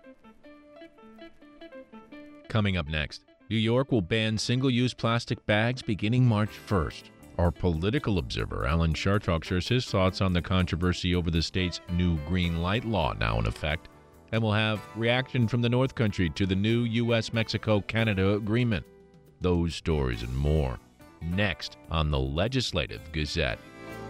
Coming up next, New York will ban single-use plastic bags beginning March 1st. Our political observer, Alan Chartok, shares his thoughts on the controversy over the state's new green light law now in effect. And we'll have reaction from the North Country to the new U.S.-Mexico-Canada agreement. Those stories and more next on the Legislative Gazette.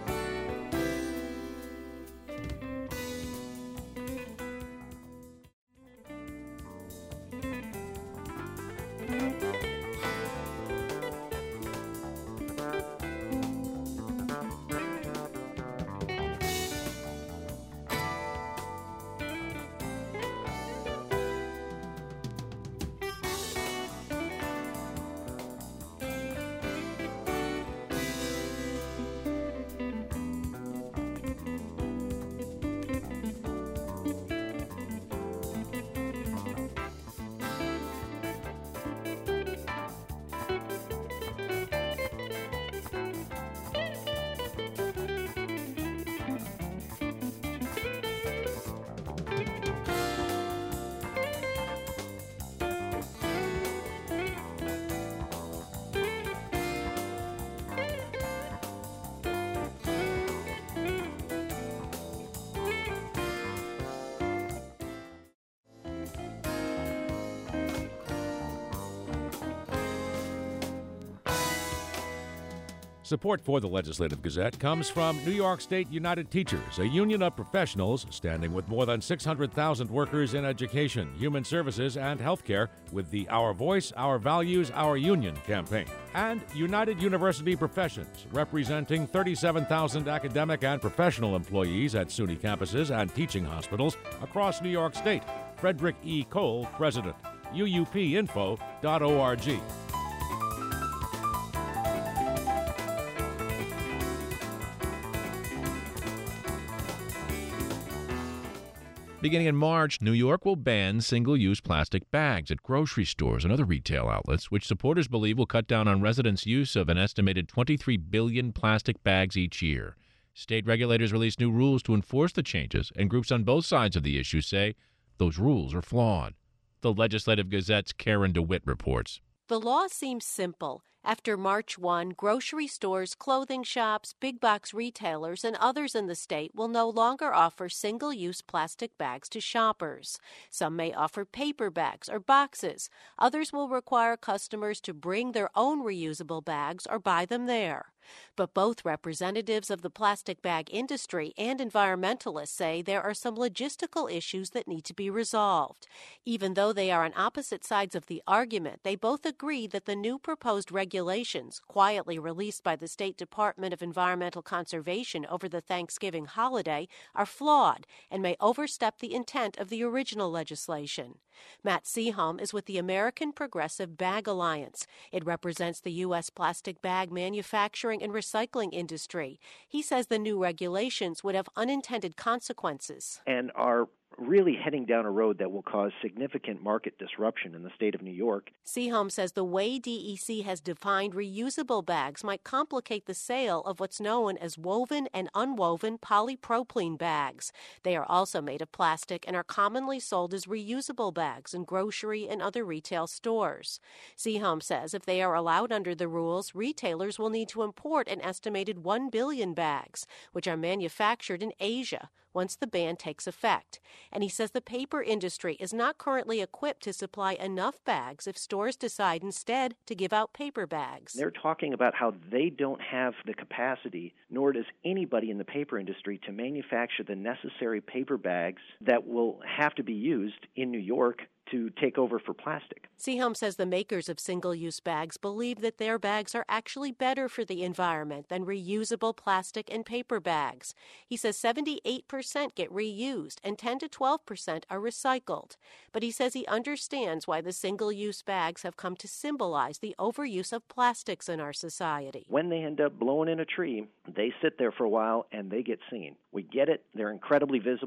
Support for the Legislative Gazette comes from New York State United Teachers, a union of professionals standing with more than 600,000 workers in education, human services, and healthcare with the Our Voice, Our Values, Our Union campaign. And United University Professions, representing 37,000 academic and professional employees at SUNY campuses and teaching hospitals across New York State. Frederick E. Cole, President. UUPinfo.org. Beginning in March, New York will ban single-use plastic bags at grocery stores and other retail outlets, which supporters believe will cut down on residents' use of an estimated 23 billion plastic bags each year. State regulators released new rules to enforce the changes, and groups on both sides of the issue say those rules are flawed. The Legislative Gazette's Karen DeWitt reports. The law seems simple. After March 1, grocery stores, clothing shops, big box retailers, and others in the state will no longer offer single-use plastic bags to shoppers. Some may offer paper bags or boxes. Others will require customers to bring their own reusable bags or buy them there. But both representatives of the plastic bag industry and environmentalists say there are some logistical issues that need to be resolved. Even though they are on opposite sides of the argument, they both agree that the new proposed regulations, quietly released by the State Department of Environmental Conservation over the Thanksgiving holiday, are flawed and may overstep the intent of the original legislation. Matt Seaholm is with the American Progressive Bag Alliance. It represents the U.S. plastic bag manufacturing and recycling industry. He says the new regulations would have unintended consequences. And are really heading down a road that will cause significant market disruption in the state of New York. Seaholm says the way DEC has defined reusable bags might complicate the sale of what's known as woven and unwoven polypropylene bags. They are also made of plastic and are commonly sold as reusable bags in grocery and other retail stores. Seaholm says if they are allowed under the rules, retailers will need to import an estimated 1 billion bags, which are manufactured in Asia, once the ban takes effect. And he says the paper industry is not currently equipped to supply enough bags if stores decide instead to give out paper bags. They're talking about how they don't have the capacity, nor does anybody in the paper industry, to manufacture the necessary paper bags that will have to be used in New York to take over for plastic. Seaholm says the makers of single-use bags believe that their bags are actually better for the environment than reusable plastic and paper bags. He says 78% get reused and 10 to 12% are recycled. But he says he understands why the single-use bags have come to symbolize the overuse of plastics in our society. When they end up blowing in a tree, they sit there for a while and they get seen. We get it. They're incredibly visible.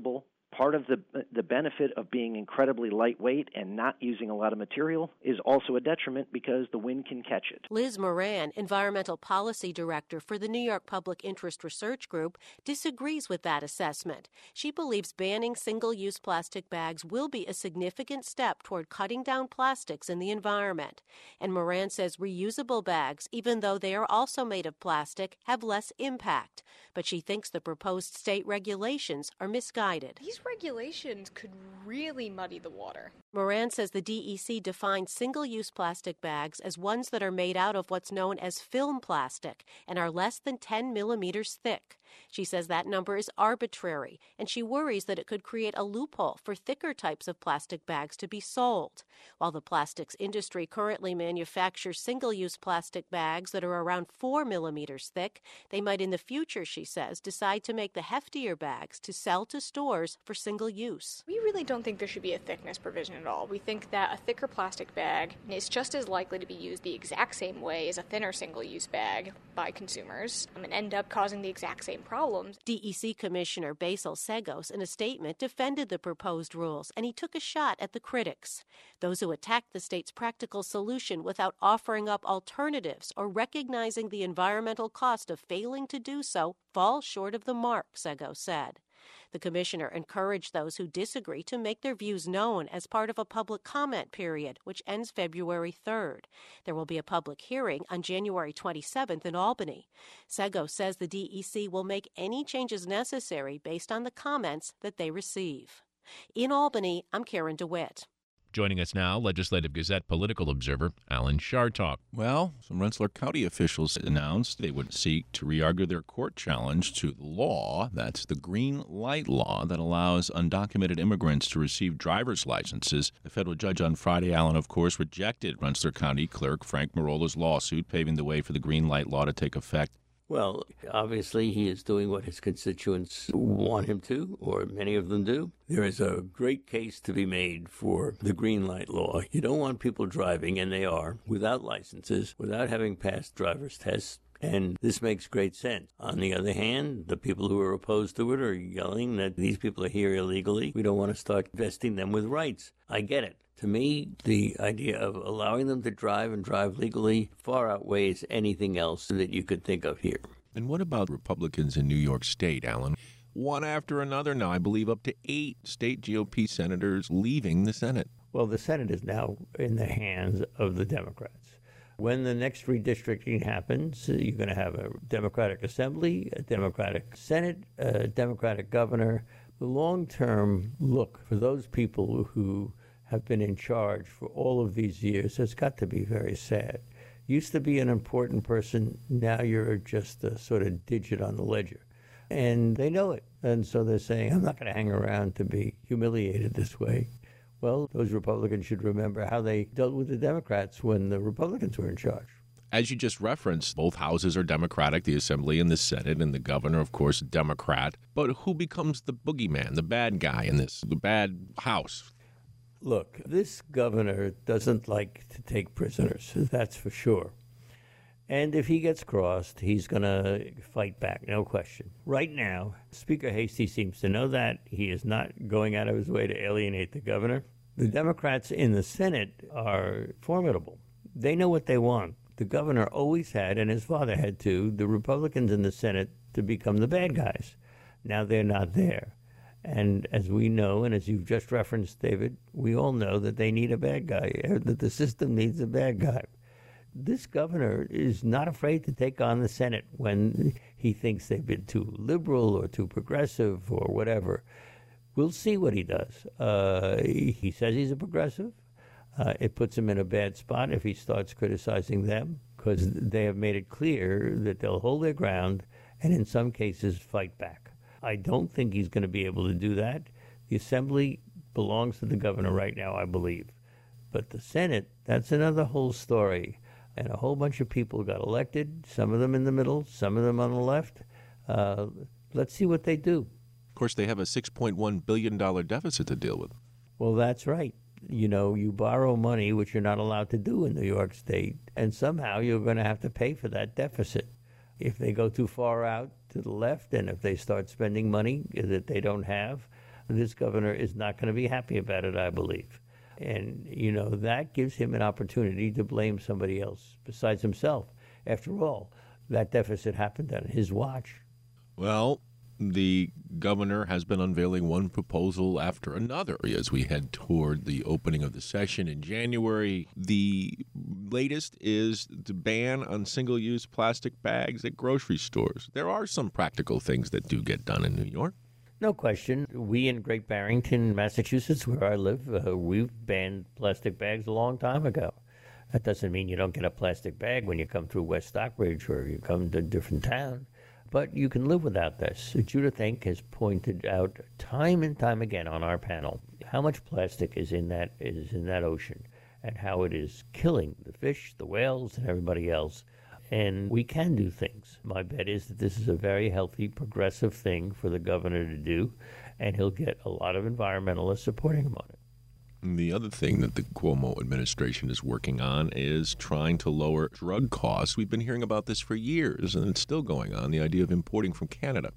Part of the benefit of being incredibly lightweight and not using a lot of material is also a detriment because the wind can catch it. Liz Moran, Environmental Policy Director for the New York Public Interest Research Group, disagrees with that assessment. She believes banning single-use plastic bags will be a significant step toward cutting down plastics in the environment. And Moran says reusable bags, even though they are also made of plastic, have less impact. But she thinks the proposed state regulations are misguided. These regulations could really muddy the water. Moran says the DEC defines single-use plastic bags as ones that are made out of what's known as film plastic and are less than 10 millimeters thick. She says that number is arbitrary, and she worries that it could create a loophole for thicker types of plastic bags to be sold. While the plastics industry currently manufactures single-use plastic bags that are around 4 millimeters thick, they might in the future, she says, decide to make the heftier bags to sell to stores for single use. We really don't think there should be a thickness provision at all. We think that a thicker plastic bag is just as likely to be used the exact same way as a thinner single-use bag by consumers and end up causing the exact same problems. DEC Commissioner Basil Segos, in a statement, defended the proposed rules, and he took a shot at the critics. Those who attacked the state's practical solution without offering up alternatives or recognizing the environmental cost of failing to do so fall short of the mark, Segos said. The commissioner encouraged those who disagree to make their views known as part of a public comment period, which ends February 3rd. There will be a public hearing on January 27th in Albany. Segos says the DEC will make any changes necessary based on the comments that they receive. In Albany, I'm Karen DeWitt. Joining us now, Legislative Gazette political observer Alan Chartock. Well, some Rensselaer County officials announced they would seek to re-argue their court challenge to the law, that's the green light law, that allows undocumented immigrants to receive driver's licenses. The federal judge on Friday, Alan, of course, rejected Rensselaer County Clerk Frank Marola's lawsuit, paving the way for the green light law to take effect. Well, obviously he is doing what his constituents want him to, or many of them do. There is a great case to be made for the green light law. You don't want people driving, and they are, without licenses, without having passed driver's tests. And this makes great sense. On the other hand, the people who are opposed to it are yelling that these people are here illegally. We don't want to start vesting them with rights. I get it. To me, the idea of allowing them to drive and drive legally far outweighs anything else that you could think of here. And what about Republicans in New York State, Alan? One after another now, I believe up to 8 state GOP senators leaving the Senate. Well, the Senate is now in the hands of the Democrats. When the next redistricting happens, you're going to have a Democratic Assembly, a Democratic Senate, a Democratic governor. The long-term look for those people who have been in charge for all of these years has got to be very sad. Used to be an important person, now you're just a sort of digit on the ledger. And they know it. And so they're saying, I'm not going to hang around to be humiliated this way. Well, those Republicans should remember how they dealt with the Democrats when the Republicans were in charge. As you just referenced, both houses are Democratic, the Assembly and the Senate, and the governor, of course, Democrat. But who becomes the boogeyman, the bad guy in this, the bad house? Look, this governor doesn't like to take prisoners, that's for sure. And if he gets crossed, he's going to fight back, no question. Right now, Speaker Hastie seems to know that. He is not going out of his way to alienate the governor. The Democrats in the Senate are formidable. They know what they want. The governor always had, and his father had too, the Republicans in the Senate to become the bad guys. Now they're not there. And as we know, and as you've just referenced, David, we all know that they need a bad guy, that the system needs a bad guy. This governor is not afraid to take on the Senate when he thinks they've been too liberal or too progressive or whatever. We'll see what he does. He says he's a progressive. It puts him in a bad spot if he starts criticizing them, because they have made it clear that they'll hold their ground and in some cases fight back. I don't think he's going to be able to do that. The Assembly belongs to the governor right now, I believe. But the Senate, that's another whole story. And a whole bunch of people got elected, some of them in the middle, some of them on the left. Let's see what they do. Of course, they have a $6.1 billion deficit to deal with. Well, that's right. You know, you borrow money, which you're not allowed to do in New York State, and somehow you're going to have to pay for that deficit. If they go too far out to the left, and if they start spending money that they don't have, this governor is not going to be happy about it, I believe. And, that gives him an opportunity to blame somebody else besides himself. After all, that deficit happened on his watch. Well, the governor has been unveiling one proposal after another as we head toward the opening of the session in January. The latest is the ban on single-use plastic bags at grocery stores. There are some practical things that do get done in New York. No question. We in Great Barrington, Massachusetts, where I live, we've banned plastic bags a long time ago. That doesn't mean you don't get a plastic bag when you come through West Stockbridge or you come to a different town. But you can live without this. Judith Enck has pointed out time and time again on our panel how much plastic is in that ocean and how it is killing the fish, the whales, and everybody else. And we can do things. My bet is that this is a very healthy, progressive thing for the governor to do, and he'll get a lot of environmentalists supporting him on it. The other thing that the Cuomo administration is working on is trying to lower drug costs. We've been hearing about this for years, and it's still going on, the idea of importing from Canada.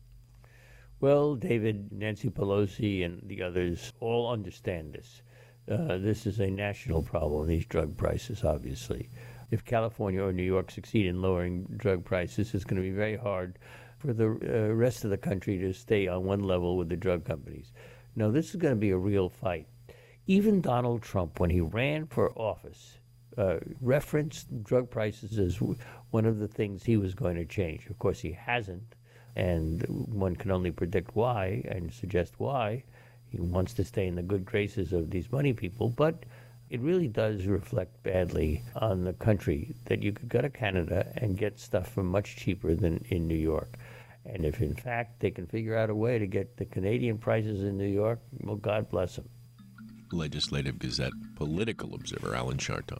Well, David, Nancy Pelosi and the others all understand this. This is a national problem, these drug prices, obviously. If California or New York succeed in lowering drug prices, it's going to be very hard for the rest of the country to stay on one level with the drug companies. No, this is going to be a real fight. Even Donald Trump, when he ran for office, referenced drug prices as one of the things he was going to change. Of course, he hasn't, and one can only predict why and suggest why. He wants to stay in the good graces of these money people, but it really does reflect badly on the country that you could go to Canada and get stuff for much cheaper than in New York. And if, in fact, they can figure out a way to get the Canadian prices in New York, well, God bless them. Legislative Gazette political observer Alan Chartock.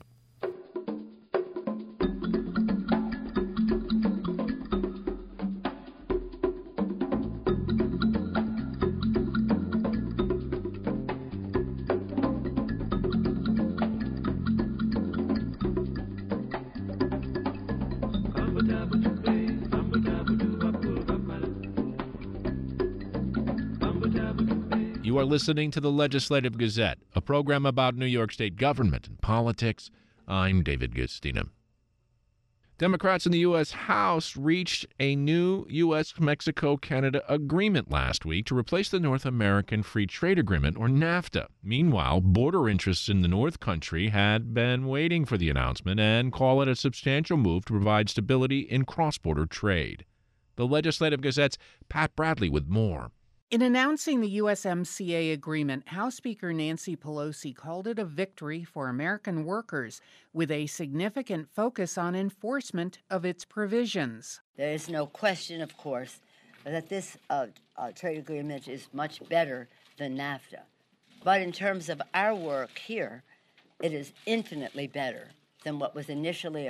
You are listening to the Legislative Gazette, a program about New York State government and politics. I'm David Gustina. Democrats in the U.S. House reached a new U.S.-Mexico-Canada agreement last week to replace the North American Free Trade Agreement, or NAFTA. Meanwhile, border interests in the North Country had been waiting for the announcement and call it a substantial move to provide stability in cross-border trade. The Legislative Gazette's Pat Bradley with more. In announcing the USMCA agreement, House Speaker Nancy Pelosi called it a victory for American workers with a significant focus on enforcement of its provisions. There is no question, of course, that this trade agreement is much better than NAFTA. But in terms of our work here, it is infinitely better than what was initially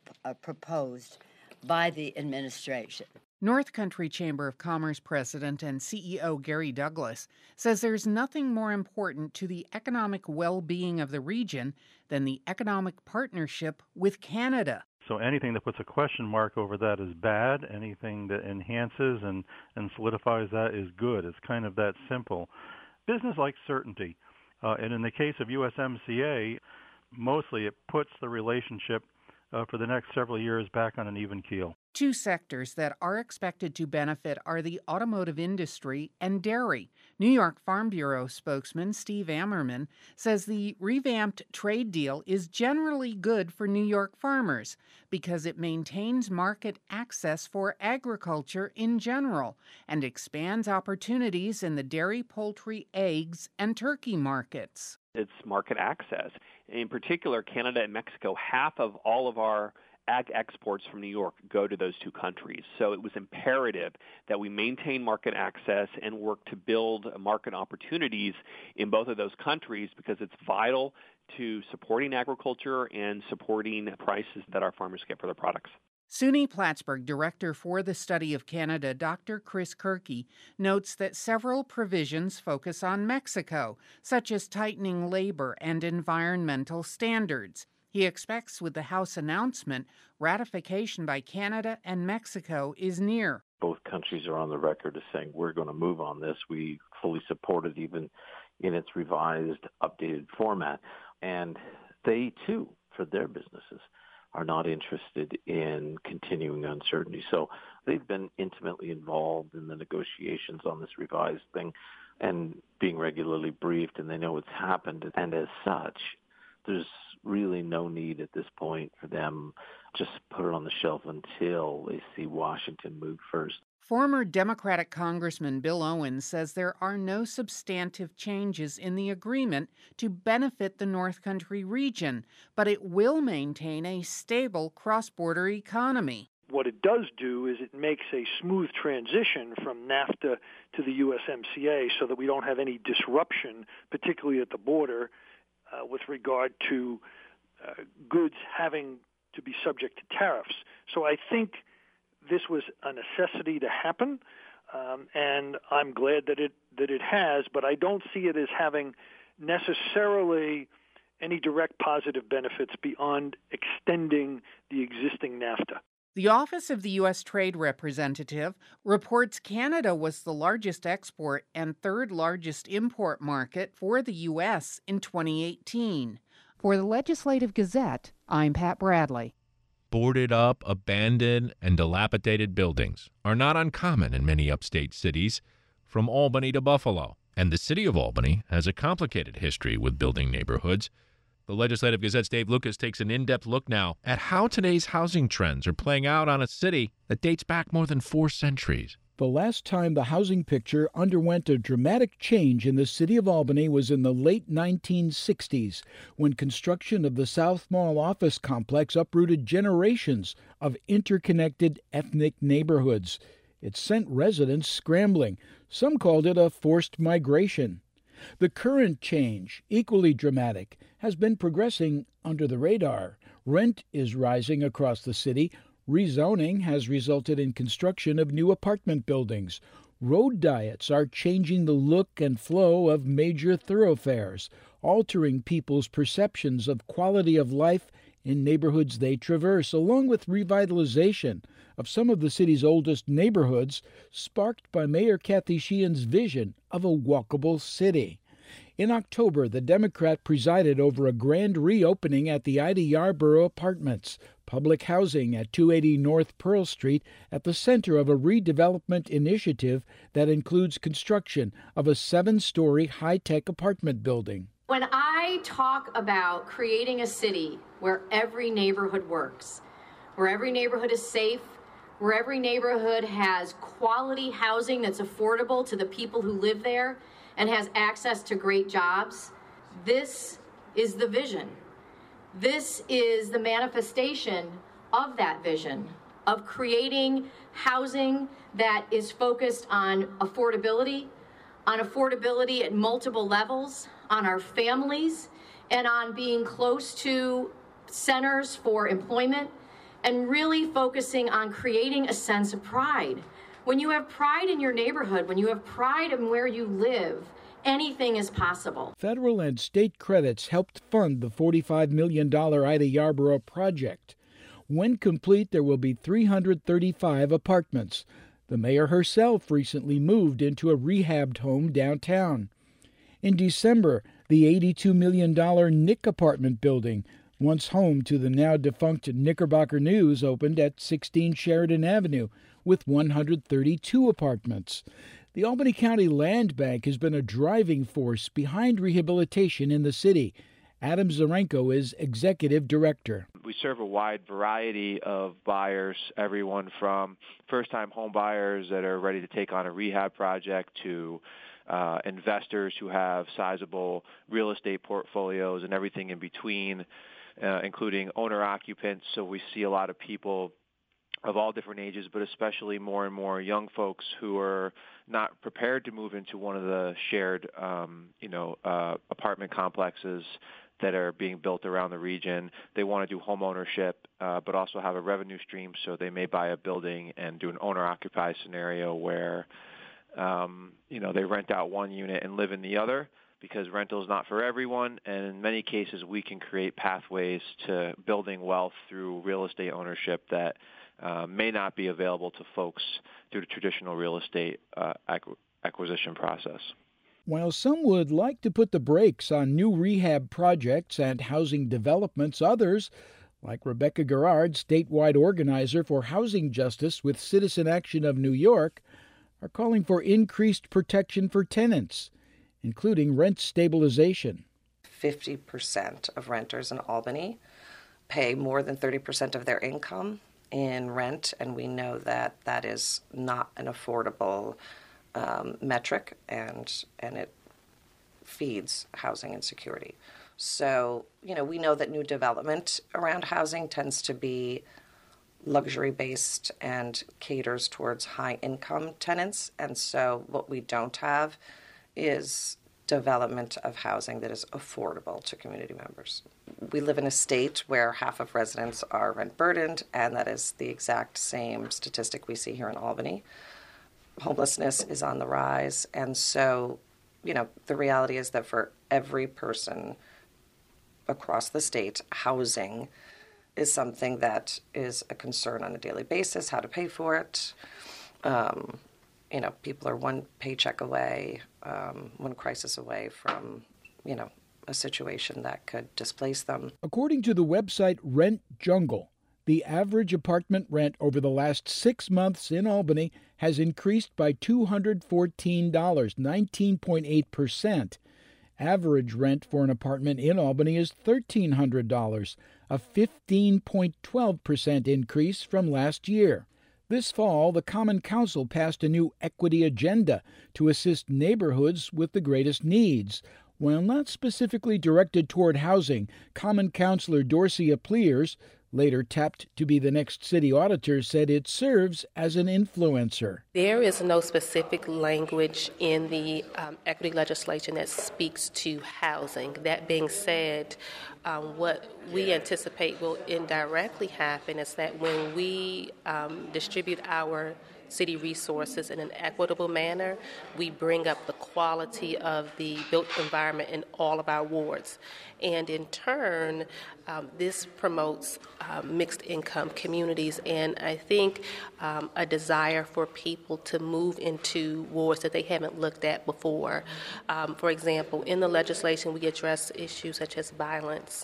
proposed by the administration. North Country Chamber of Commerce President and CEO Gary Douglas says there's nothing more important to the economic well-being of the region than the economic partnership with Canada. So anything that puts a question mark over that is bad. Anything that enhances and solidifies that is good. It's kind of that simple. Business likes certainty. And in the case of USMCA, mostly it puts the relationship for the next several years back on an even keel. Two sectors that are expected to benefit are the automotive industry and dairy. New York Farm Bureau spokesman Steve Ammerman says the revamped trade deal is generally good for New York farmers because it maintains market access for agriculture in general and expands opportunities in the dairy, poultry, eggs, and turkey markets. It's market access. In particular, Canada and Mexico, half of all of our ag exports from New York go to those two countries. So it was imperative that we maintain market access and work to build market opportunities in both of those countries because it's vital to supporting agriculture and supporting prices that our farmers get for their products. SUNY Plattsburgh Director for the Study of Canada, Dr. Chris Kirky, notes that several provisions focus on Mexico, such as tightening labor and environmental standards. He expects with the House announcement, ratification by Canada and Mexico is near. Both countries are on the record as saying we're going to move on this. We fully support it even in its revised, updated format. And they, too, for their businesses, are not interested in continuing uncertainty. So they've been intimately involved in the negotiations on this revised thing and being regularly briefed, and they know what's happened. And as such, there's really no need at this point for them just put it on the shelf until they see Washington move first. Former Democratic Congressman Bill Owens says there are no substantive changes in the agreement to benefit the North Country region, but it will maintain a stable cross-border economy. What it does do is it makes a smooth transition from NAFTA to the USMCA so that we don't have any disruption, particularly at the border, with regard to goods having to be subject to tariffs. So I think this was a necessity to happen, and I'm glad that it has, but I don't see it as having necessarily any direct positive benefits beyond extending the existing NAFTA. The Office of the U.S. Trade Representative reports Canada was the largest export and third largest import market for the U.S. in 2018. For the Legislative Gazette, I'm Pat Bradley. Boarded up, abandoned, and dilapidated buildings are not uncommon in many upstate cities, from Albany to Buffalo. And the city of Albany has a complicated history with building neighborhoods. The Legislative Gazette's Dave Lucas takes an in-depth look now at how today's housing trends are playing out on a city that dates back more than 4 centuries. The last time the housing picture underwent a dramatic change in the city of Albany was in the late 1960s, when construction of the South Mall office complex uprooted generations of interconnected ethnic neighborhoods. It sent residents scrambling. Some called it a forced migration. The current change, equally dramatic, has been progressing under the radar. Rent is rising across the city. Rezoning has resulted in construction of new apartment buildings. Road diets are changing the look and flow of major thoroughfares, altering people's perceptions of quality of life in neighborhoods they traverse, along with revitalization of some of the city's oldest neighborhoods, sparked by Mayor Kathy Sheehan's vision of a walkable city. In October, the Democrat presided over a grand reopening at the Ida Yarborough Apartments, public housing at 280 North Pearl Street, at the center of a redevelopment initiative that includes construction of a 7-story high-tech apartment building. When I talk about creating a city where every neighborhood works, where every neighborhood is safe, where every neighborhood has quality housing that's affordable to the people who live there and has access to great jobs, this is the vision. This is the manifestation of that vision, of creating housing that is focused on affordability at multiple levels, on our families, and on being close to centers for employment, and really focusing on creating a sense of pride. When you have pride in your neighborhood, when you have pride in where you live, anything is possible. Federal and state credits helped fund the $45 million Ida Yarborough project. When complete, there will be 335 apartments. The mayor herself recently moved into a rehabbed home downtown. In December, the $82 million Nick apartment building, once home to the now-defunct Knickerbocker News, opened at 16 Sheridan Avenue with 132 apartments. The Albany County Land Bank has been a driving force behind rehabilitation in the city. Adam Zarenko is executive director. We serve a wide variety of buyers, everyone from first-time home buyers that are ready to take on a rehab project to investors who have sizable real estate portfolios and everything in between, including owner-occupants. So we see a lot of people of all different ages, but especially more and more young folks who are not prepared to move into one of the shared, apartment complexes that are being built around the region. They want to do home ownership, but also have a revenue stream, so they may buy a building and do an owner-occupied scenario where, they rent out one unit and live in the other, because rental is not for everyone, and in many cases we can create pathways to building wealth through real estate ownership that may not be available to folks through the traditional real estate acquisition process. While some would like to put the brakes on new rehab projects and housing developments, others, like Rebecca Garrard, statewide organizer for housing justice with Citizen Action of New York, are calling for increased protection for tenants, including rent stabilization. 50% of renters in Albany pay more than 30% of their income in rent, and we know that that is not an affordable metric, and it feeds housing insecurity. So, we know that new development around housing tends to be luxury-based and caters towards high-income tenants, and so what we don't have is development of housing that is affordable to community members. We live in a state where half of residents are rent-burdened, and that is the exact same statistic we see here in Albany. Homelessness is on the rise, and so, the reality is that for every person across the state, housing is something that is a concern on a daily basis, how to pay for it. People are one paycheck away, one crisis away from, a situation that could displace them. According to the website Rent Jungle, the average apartment rent over the last 6 months in Albany has increased by $214, 19.8%. Average rent for an apartment in Albany is $1,300, a 15.12% increase from last year. This fall, the Common Council passed a new equity agenda to assist neighborhoods with the greatest needs. While not specifically directed toward housing, Common Councilor Dorcia Pliers, later tapped to be the next city auditor, said it serves as an influencer. There is no specific language in the equity legislation that speaks to housing. That being said, what we anticipate will indirectly happen is that when we distribute our city resources in an equitable manner, we bring up the quality of the built environment in all of our wards. And in turn, this promotes mixed income communities, and I think a desire for people to move into wards that they haven't looked at before. For example, in the legislation, we address issues such as violence,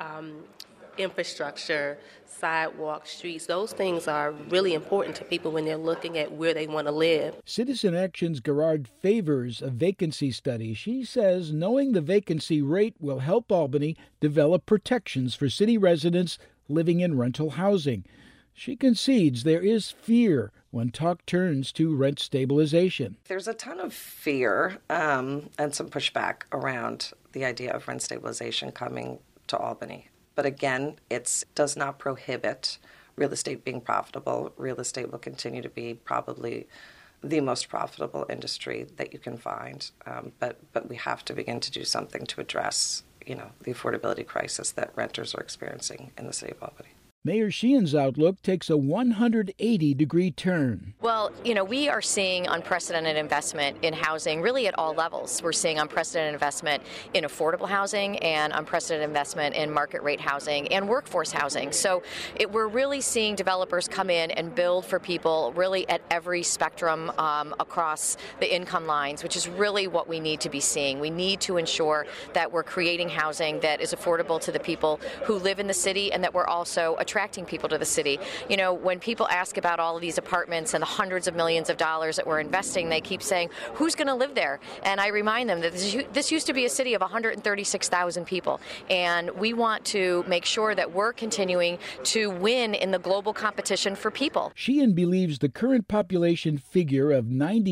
infrastructure, sidewalks, streets. Those things are really important to people when they're looking at where they want to live. Citizen Action's Garrard favors a vacancy study. She says knowing the vacancy rate will help Albany develop protections for city residents living in rental housing. She concedes there is fear when talk turns to rent stabilization. There's a ton of fear and some pushback around the idea of rent stabilization coming to Albany. But again, it does not prohibit real estate being profitable. Real estate will continue to be probably the most profitable industry that you can find. But we have to begin to do something to address, the affordability crisis that renters are experiencing in the city of Albany. Mayor Sheehan's outlook takes a 180-degree turn. Well, we are seeing unprecedented investment in housing really at all levels. We're seeing unprecedented investment in affordable housing and unprecedented investment in market rate housing and workforce housing. So we're really seeing developers come in and build for people really at every spectrum across the income lines, which is really what we need to be seeing. We need to ensure that we're creating housing that is affordable to the people who live in the city and that we're also attracting people to the city. When people ask about all of these apartments and the hundreds of millions of dollars that we're investing, they keep saying, who's going to live there? And I remind them that this used to be a city of 136,000 people, and we want to make sure that we're continuing to win in the global competition for people. Sheehan believes the current population figure of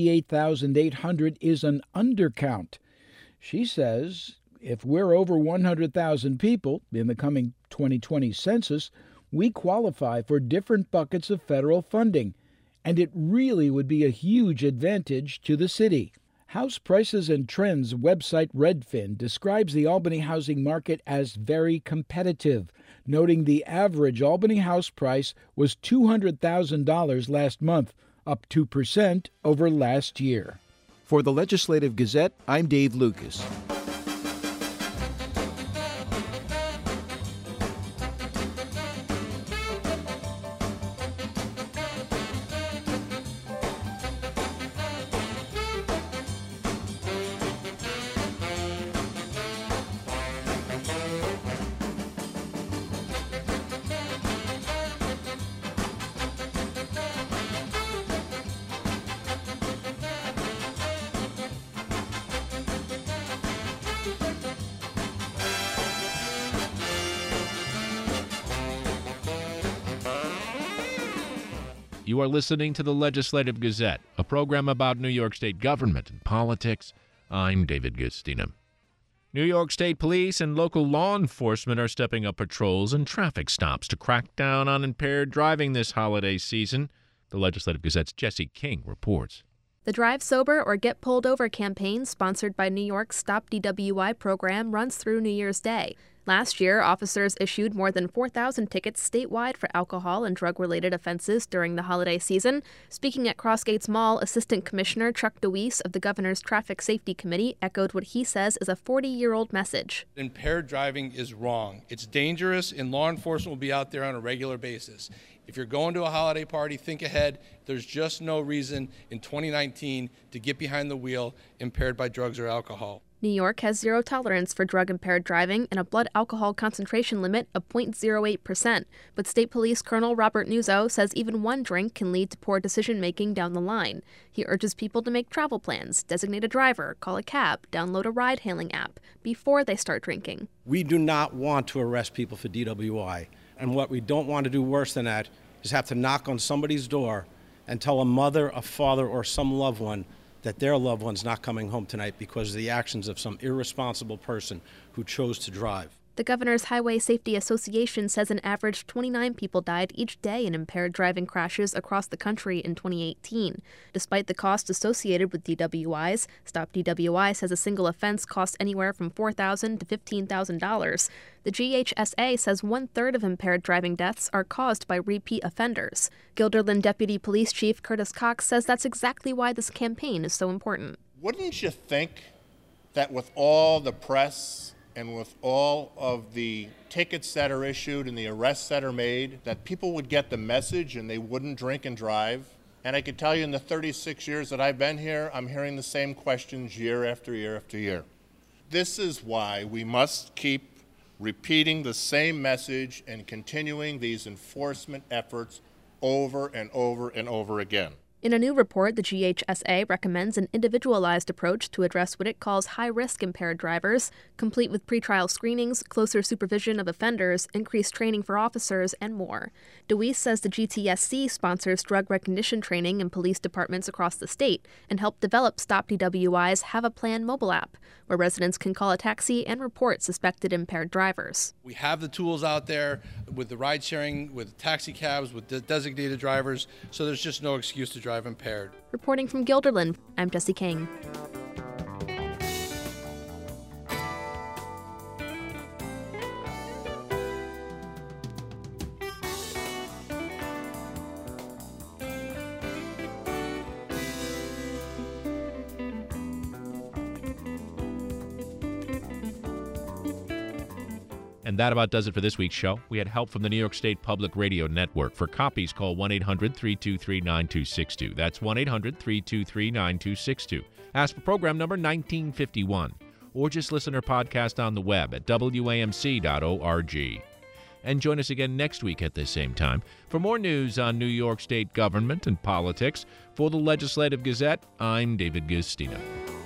98,800 is an undercount. She says if we're over 100,000 people in the coming 2020 census, we qualify for different buckets of federal funding, and it really would be a huge advantage to the city. House Prices and Trends website Redfin describes the Albany housing market as very competitive, noting the average Albany house price was $200,000 last month, up 2% over last year. For the Legislative Gazette, I'm Dave Lucas. You are listening to the Legislative Gazette, a program about New York State government and politics. I'm David Gustina. New York State Police and local law enforcement are stepping up patrols and traffic stops to crack down on impaired driving this holiday season. The Legislative Gazette's Jesse King reports. The Drive Sober or Get Pulled Over campaign, sponsored by New York's Stop DWI program, runs through New Year's Day. Last year, officers issued more than 4,000 tickets statewide for alcohol and drug-related offenses during the holiday season. Speaking at Crossgates Mall, Assistant Commissioner Chuck DeWeese of the Governor's Traffic Safety Committee echoed what he says is a 40-year-old message. Impaired driving is wrong. It's dangerous, and law enforcement will be out there on a regular basis. If you're going to a holiday party, think ahead. There's just no reason in 2019 to get behind the wheel impaired by drugs or alcohol. New York has zero tolerance for drug-impaired driving and a blood alcohol concentration limit of 0.08%. But State Police Colonel Robert Nuzzo says even one drink can lead to poor decision-making down the line. He urges people to make travel plans, designate a driver, call a cab, download a ride-hailing app before they start drinking. We do not want to arrest people for DWI. And what we don't want to do worse than that is have to knock on somebody's door and tell a mother, a father, or some loved one that their loved one's not coming home tonight because of the actions of some irresponsible person who chose to drive. The Governor's Highway Safety Association says an average 29 people died each day in impaired driving crashes across the country in 2018. Despite the cost associated with DWIs, Stop DWI says a single offense costs anywhere from $4,000 to $15,000. The GHSA says 1/3 of impaired driving deaths are caused by repeat offenders. Guilderland Deputy Police Chief Curtis Cox says that's exactly why this campaign is so important. Wouldn't you think that with all the press and with all of the tickets that are issued and the arrests that are made, that people would get the message and they wouldn't drink and drive? And I can tell you in the 36 years that I've been here, I'm hearing the same questions year after year after year. This is why we must keep repeating the same message and continuing these enforcement efforts over and over and over again. In a new report, the GHSA recommends an individualized approach to address what it calls high-risk impaired drivers, complete with pretrial screenings, closer supervision of offenders, increased training for officers, and more. DeWeese says the GTSC sponsors drug recognition training in police departments across the state and helped develop Stop DWI's Have a Plan mobile app, where residents can call a taxi and report suspected impaired drivers. We have the tools out there with the ride sharing, with taxi cabs, with designated drivers, so there's just no excuse to drive impaired. Reporting from Guilderland, I'm Jesse King. And that about does it for this week's show. We had help from the New York State Public Radio Network. For copies, call 1-800-323-9262. That's 1-800-323-9262. Ask for program number 1951. Or just listen or podcast on the web at WAMC.org. And join us again next week at this same time for more news on New York State government and politics. For the Legislative Gazette, I'm David Gustina.